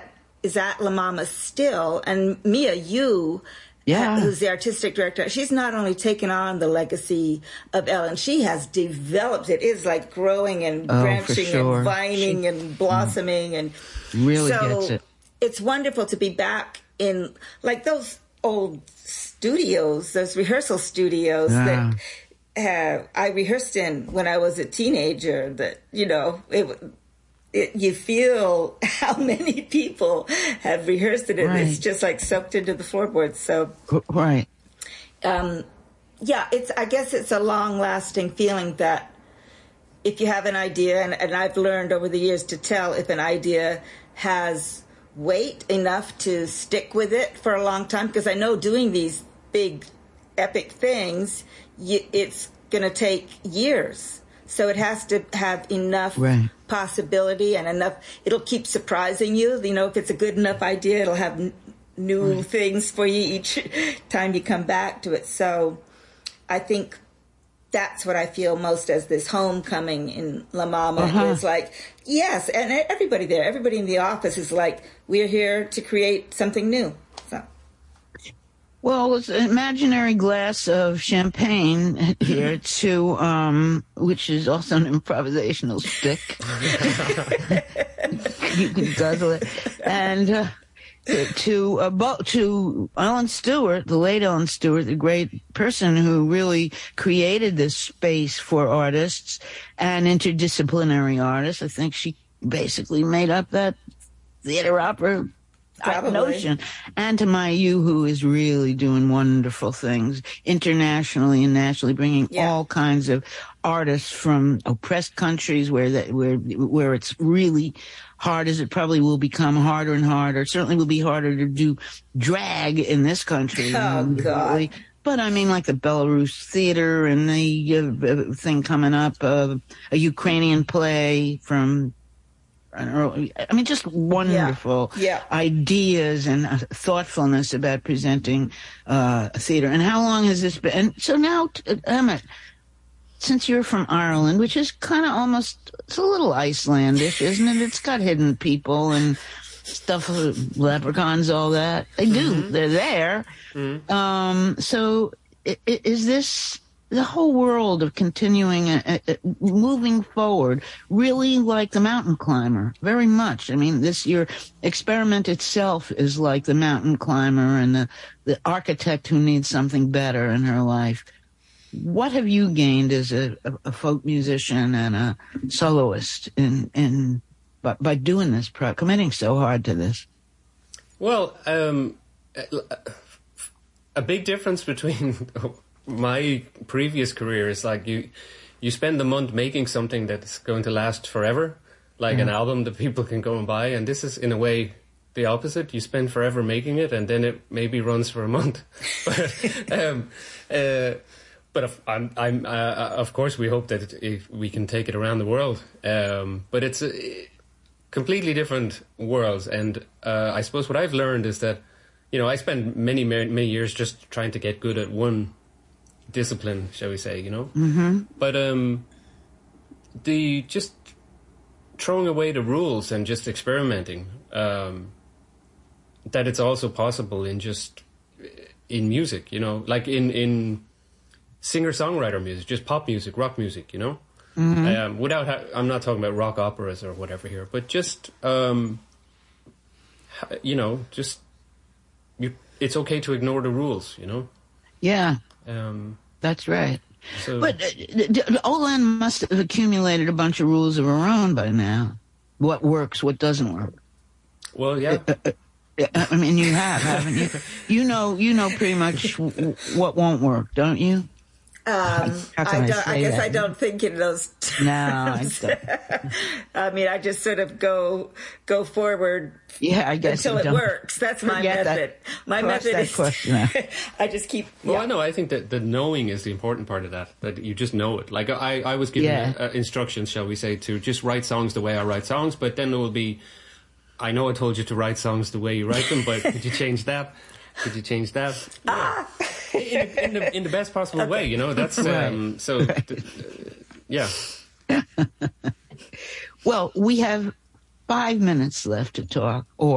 is at La Mama still, and Mia Yu, Yeah. who's the artistic director, she's not only taken on the legacy of Ellen, she has developed it. It's like growing and Oh, branching for sure. and vining She- and blossoming. And Really so gets it. it's wonderful to be back in, like, those old studios, those rehearsal studios Yeah. that have, I rehearsed in when I was a teenager, that, you know, it It, you feel how many people have rehearsed it, and Right. it's just like soaked into the floorboards. So, Right. um, yeah, it's. I guess it's a long-lasting feeling that if you have an idea, and, and I've learned over the years to tell if an idea has weight enough to stick with it for a long time. Because I know doing these big, epic things, you, it's going to take years. So it has to have enough Right. possibility and enough. It'll keep surprising you. You know, if it's a good enough idea, it'll have n- new Right. things for you each time you come back to it. So I think that's what I feel most as this homecoming in La Mama. Uh-huh. Is like, yes, and everybody there, everybody in the office is like, we're here to create something new. So. Well, it's an imaginary glass of champagne here to, um, which is also an improvisational stick. You can guzzle it. And, uh, to, uh, bo- to Ellen Stewart, the late Ellen Stewart, the great person who really created this space for artists and interdisciplinary artists. I think she basically made up that theater opera Probably. notion. And to Maya Yu, who is really doing wonderful things internationally and nationally, bringing Yeah. all kinds of artists from oppressed countries where that where where it's really hard, as it probably will become harder and harder. It certainly will be harder to do drag in this country. Oh, God. But I mean, like the Belarus theater and the uh, thing coming up, uh, a Ukrainian play from. I mean, just wonderful Yeah. ideas and uh, thoughtfulness about presenting uh, theater. And how long has this been? And so now, uh, Emmett, since you're from Ireland, which is kind of almost, it's a little Icelandish, isn't it? It's got hidden people and stuff, uh, leprechauns, all that. They do. Mm-hmm. They're there. Mm-hmm. Um, so I- I- is this the whole world of continuing, uh, uh, moving forward, really like the mountain climber, very much. I mean, this, your experiment itself is like the mountain climber and the, the architect who needs something better in her life. What have you gained as a, a, a folk musician and a soloist in, in, by, by doing this, committing so hard to this? Well, um, a big difference between my previous career is like you you spend a month making something that's going to last forever, like mm. an album that people can go and buy, and this is in a way the opposite. You spend forever making it, and then it maybe runs for a month. but um, uh, but if, I'm, I'm uh, of course we hope that it, we can take it around the world. Um, but it's a, completely different worlds, and uh, I suppose what I've learned is that, you know, I spent many many years just trying to get good at one discipline, shall we say, you know. Mm-hmm. But um, the just throwing away the rules and just experimenting. Um, that it's also possible in just in music, you know, like in in singer-songwriter music, just pop music, rock music, you know. Mm-hmm. Um, without, ha- I'm not talking about rock operas or whatever here, but just um, you know, just you. It's okay to ignore the rules, you know. Yeah. Um, That's right. So, but uh, Olan must have accumulated a bunch of rules of her own by now. What works, what doesn't work. Well, yeah. Uh, uh, uh, I mean, you have, haven't you? You know, you know pretty much w- what won't work, don't you? Um, I, I, don't, I guess that? I don't think in those terms. No, I don't. I mean, I just sort of go go forward. Yeah, I guess until it don't. works. That's my Forget method. That. My Cross method that is. question. I just keep. Well, yeah. I know. I think that the knowing is the important part of that. That you just know it. Like I, I was given Yeah. uh, instructions, shall we say, to just write songs the way I write songs. But then there will be, I know I told you to write songs the way you write them, but could you change that? Could you change that? Yeah. in, in, the, in the best possible okay. way, you know. That's um, right. so. Right. Th- uh, yeah. Well, we have five minutes left to talk, or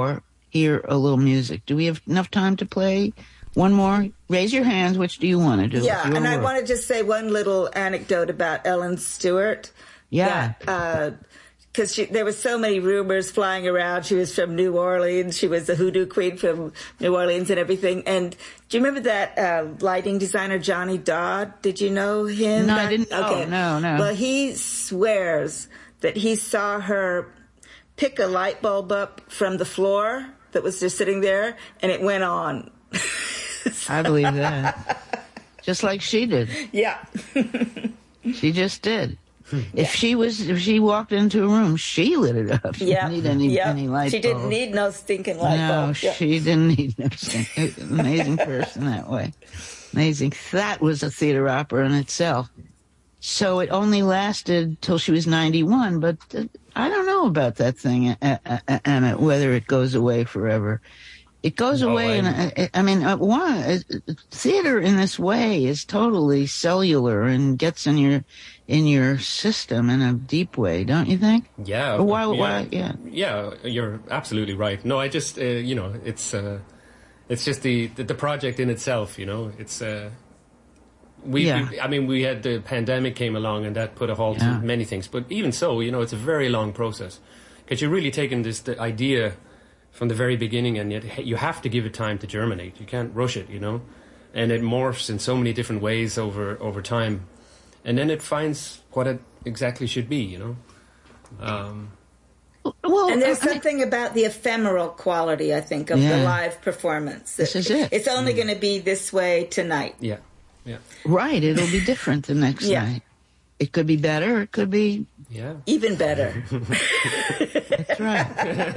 hear a little music. Do we have enough time to play one more? Raise your hands. Which do you want to do? Yeah, and I want to just say one little anecdote about Ellen Stewart. Yeah. Because there was so many rumors flying around. She was from New Orleans. She was the hoodoo queen from New Orleans and everything. And do you remember that uh, lighting designer, Johnny Dodd? Did you know him? No, That, I didn't know. Okay. No, no. Well, he swears that he saw her pick a light bulb up from the floor that was just sitting there, and it went on. I believe that. Just like she did. Yeah. She just did. If she was, if she walked into a room, she lit it up. She Yeah. didn't need any, Yeah. any light She bulb. didn't need no stinking light No, bulb. Yeah. she didn't need no stink. Amazing person that way. Amazing. That was a theater opera in itself. So it only lasted till she was ninety-one, but uh, I don't know about that thing, uh, uh, Emmett, whether it goes away forever. It goes Oh, away, I- and I, I mean, uh, one, uh, theater in this way is totally cellular and gets in your in your system in a deep way, don't you think? Yeah. Or why? yeah, Why? Yeah. Yeah, you're absolutely right. No, I just, uh, you know, it's uh, it's just the, the the project in itself. You know, it's. Uh, we, Yeah. we, I mean, we had the pandemic came along and that put a halt Yeah. to many things. But even so, you know, it's a very long process because you're really taking this the idea from the very beginning, and yet you have to give it time to germinate. You can't rush it, you know, and it morphs in so many different ways over over time, and then it finds what it exactly should be, you know. Um, Well, And there's I mean, something about the ephemeral quality, I think, of Yeah. the live performance. This is it. It's only going to be this way tonight. yeah, yeah, right. It'll be different the next Yeah. night. It could be better. It could be. yeah. Even better. That's right.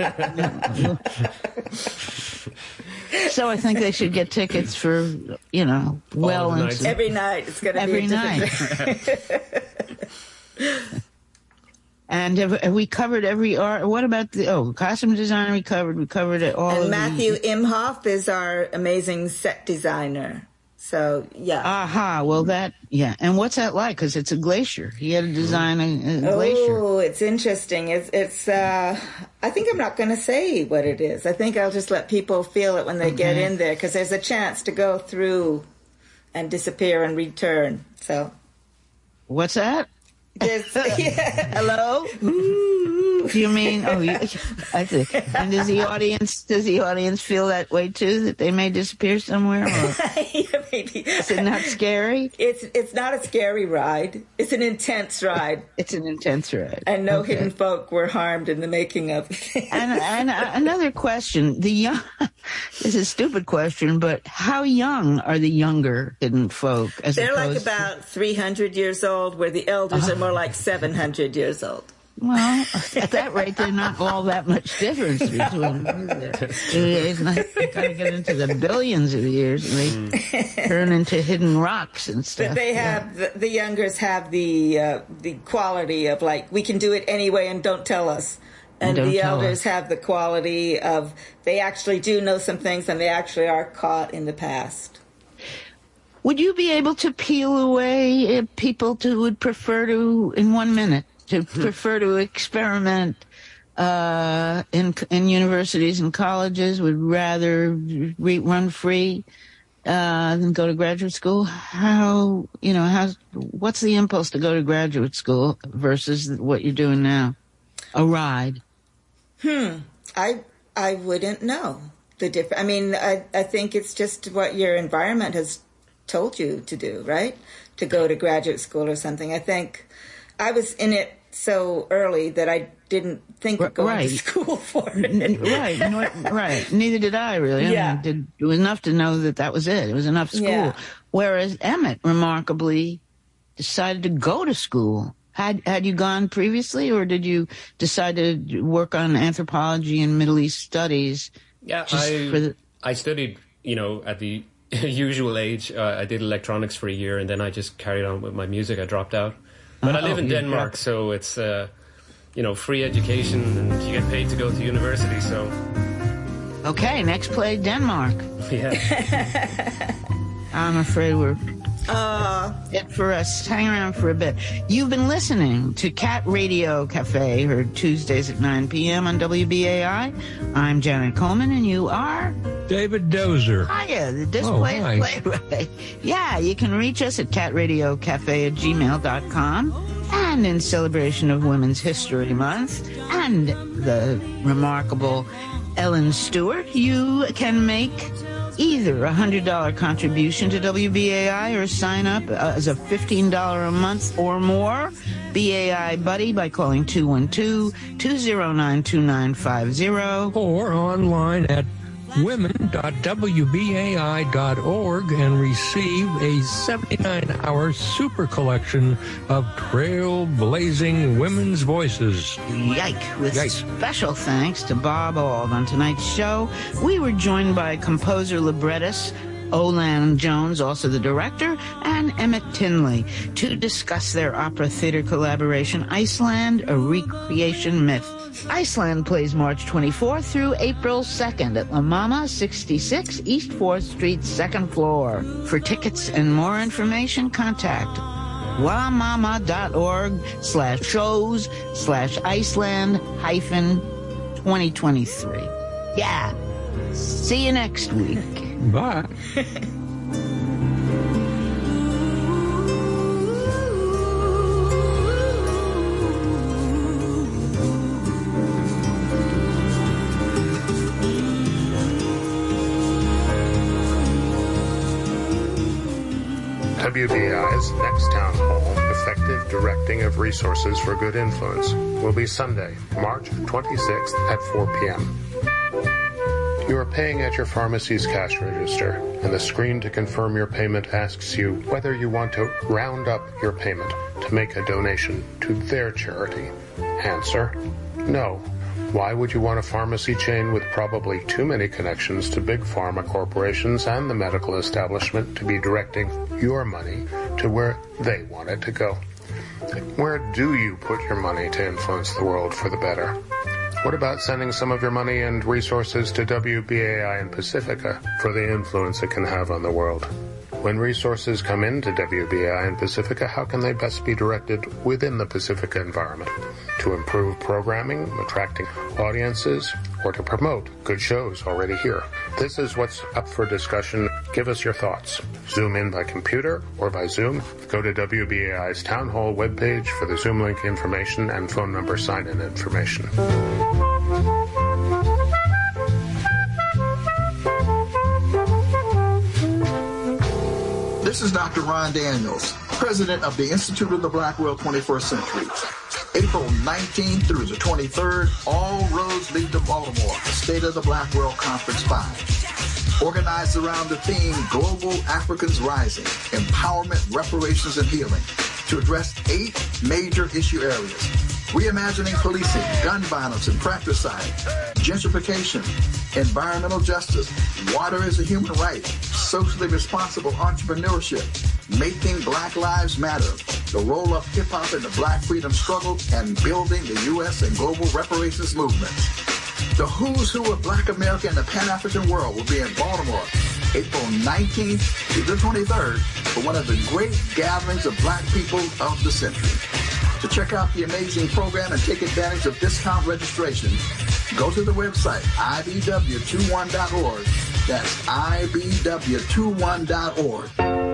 So I think they should get tickets for, you know, well the into nights. Every night it's going to be every a different night. And have, have we covered every art? What about the oh costume designer? We covered. We covered it all. And of Matthew The, Imhoff is our amazing set designer. So, yeah. aha. Well, that yeah. And what's that like? Because it's a glacier. He had to design a, a glacier. Oh, it's interesting. It's, it's, uh, I think I'm not going to say what it is. I think I'll just let people feel it when they get in there, because there's a chance to go through and disappear and return. So, What's that? there's, yeah. Hello? Do you mean? Oh, you, I see. And does the audience does the audience feel that way too? That they may disappear somewhere? Or Yeah, maybe. is it not scary? It's, it's not a scary ride. It's an intense ride. It's an intense ride. And no Okay. hidden folk were harmed in the making of it. And, and uh, another question: the young. This is a stupid question, but how young are the younger hidden folk? As They're like opposed to- about three hundred years old, where the elders are more like seven hundred years old. Well, at that rate, they're not all that much difference between them. It's not, you gotta get into the billions of years, and they turn into hidden rocks and stuff. But they have, the, the youngers have the uh, the quality of, like, we can do it anyway and don't tell us. And Don't the tell elders us. have the quality of, they actually do know some things and they actually are caught in the past. Would you be able to peel away uh, people who would prefer to, in one minute, to prefer to experiment uh, in in universities and colleges, would rather re- run free uh, than go to graduate school? How, you know, how, what's the impulse to go to graduate school versus what you're doing now? A ride. I I wouldn't know the difference. I mean, I, I think it's just what your environment has told you to do, right? To go to graduate school or something. I think I was in it so early that I didn't think of going Right. to school for N- it. right, nor- right. Neither did I really. I Yeah. mean, did, it was enough to know that that was it. It was enough school. Yeah. Whereas Emmett remarkably decided to go to school. Had had you gone previously, or did you decide to work on anthropology and Middle East studies? Yeah, Just I for the- I studied, you know, at the usual age. Uh, I did electronics for a year, and then I just carried on with my music. I dropped out, but I Oh, live in you Denmark, dropped- so it's uh, you know, free education, and you get paid to go to university. So Okay, next play Denmark. yeah, I'm afraid we're Uh, it for us. Hang around for a bit. You've been listening to Cat Radio Cafe, heard Tuesdays at nine p.m. on W B A I. I'm Janet Coleman, and you are? David Dozer. Hiya, the display oh, hi. play. Yeah, you can reach us at catradiocafe at gmail dot com. And in celebration of Women's History Month and the remarkable Ellen Stewart, you can make either a one hundred dollars contribution to W B A I or sign up as a fifteen dollars a month or more B A I Buddy by calling two one two, two zero nine, two nine five zero. Or online at women dot w b a i dot org and receive a seventy-nine hour super collection of trailblazing women's voices. Yike! With Yike. Special thanks to Bob Auld. On tonight's show, we were joined by composer librettist Olan Jones, also the director, and Emmett Tinley to discuss their opera theater collaboration, Iceland, A Recreation Myth. Iceland plays March twenty-fourth through April second at La Mama, sixty-six East fourth Street, second floor. For tickets and more information, contact lamama.org slash shows slash Iceland hyphen 2023. Yeah. See you next week. Bye. W B A I's next town hall, Effective Directing of Resources for Good Influence, will be Sunday, March twenty-sixth at four p.m. You are paying at your pharmacy's cash register, and the screen to confirm your payment asks you whether you want to round up your payment to make a donation to their charity. Answer: no. Why would you want a pharmacy chain with probably too many connections to big pharma corporations and the medical establishment to be directing your money to where they want it to go? Where do you put your money to influence the world for the better? What about sending some of your money and resources to W B A I and Pacifica for the influence it can have on the world? When resources come into W B A I and Pacifica, how can they best be directed within the Pacifica environment? To improve programming, attracting audiences, or to promote good shows already here? This is what's up for discussion. Give us your thoughts. Zoom in by computer or by Zoom. Go to W B A I's Town Hall webpage for the Zoom link information and phone number sign-in information. This is Doctor Ron Daniels, president of the Institute of the Black World twenty-first Century. April nineteenth through the twenty-third, all roads lead to Baltimore, the State of the Black World Conference five. Organized around the theme Global Africans Rising, Empowerment, Reparations, and Healing, to address eight major issue areas: reimagining policing, gun violence and fratricide, gentrification, environmental justice, water as a human right, socially responsible entrepreneurship, making Black Lives Matter, the role of hip-hop in the Black freedom struggle, and building the U S and global reparations movement. The who's who of Black America and the Pan-African world will be in Baltimore, April nineteenth to the twenty-third, for one of the great gatherings of Black people of the century. To check out the amazing program and take advantage of discount registration, go to the website I B W twenty-one dot org. That's I B W twenty-one dot org.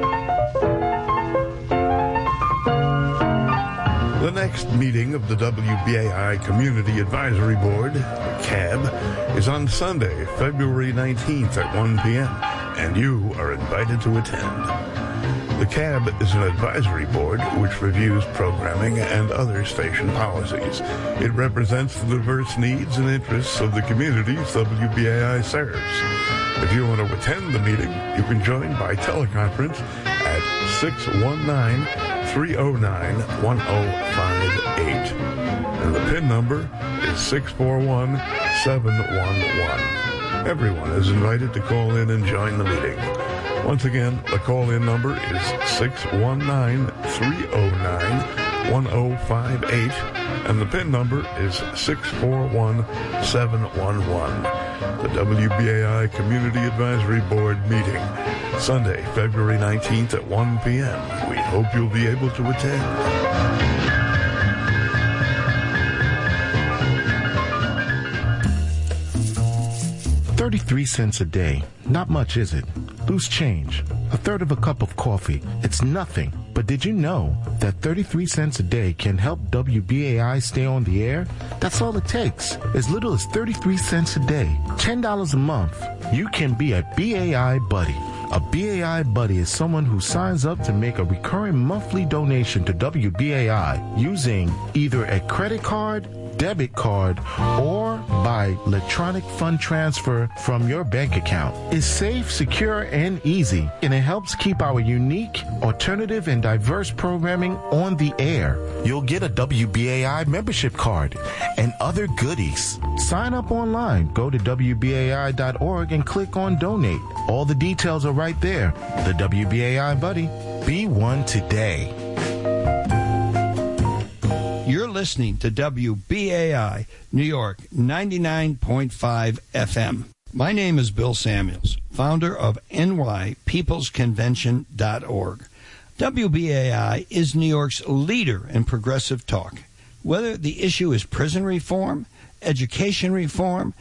The next meeting of the W B A I Community Advisory Board, or C A B, is on Sunday, February nineteenth at one p.m., and you are invited to attend. The C A B is an advisory board which reviews programming and other station policies. It represents the diverse needs and interests of the communities W B A I serves. If you want to attend the meeting, you can join by teleconference at six one nine, three oh nine, one oh five eight. And the PIN number is six four one, seven one one. Everyone is invited to call in and join the meeting. Once again, the call-in number is six one nine, three oh nine, one oh five eight, and the PIN number is six four one seven one one. The W B A I Community Advisory Board meeting, Sunday, February nineteenth at one p.m. We hope you'll be able to attend. thirty-three cents a day. Not much, is it? Loose change. A third of a cup of coffee. It's nothing. But did you know that thirty-three cents a day can help W B A I stay on the air? That's all it takes. As little as thirty-three cents a day. ten dollars a month. You can be a B A I buddy. A B A I buddy is someone who signs up to make a recurring monthly donation to W B A I using either a credit card, debit card, or by electronic fund transfer from your bank account. It's safe, secure, and easy, and it helps keep our unique, alternative, and diverse programming on the air. You'll get a W B A I membership card and other goodies. Sign up online. Go to W B A I dot org and click on Donate. All the details are right there. The W B A I Buddy. Be one today. You're listening to W B A I New York ninety-nine point five F M. My name is Bill Samuels, founder of N Y People's Convention dot org. W B A I is New York's leader in progressive talk. Whether the issue is prison reform, education reform,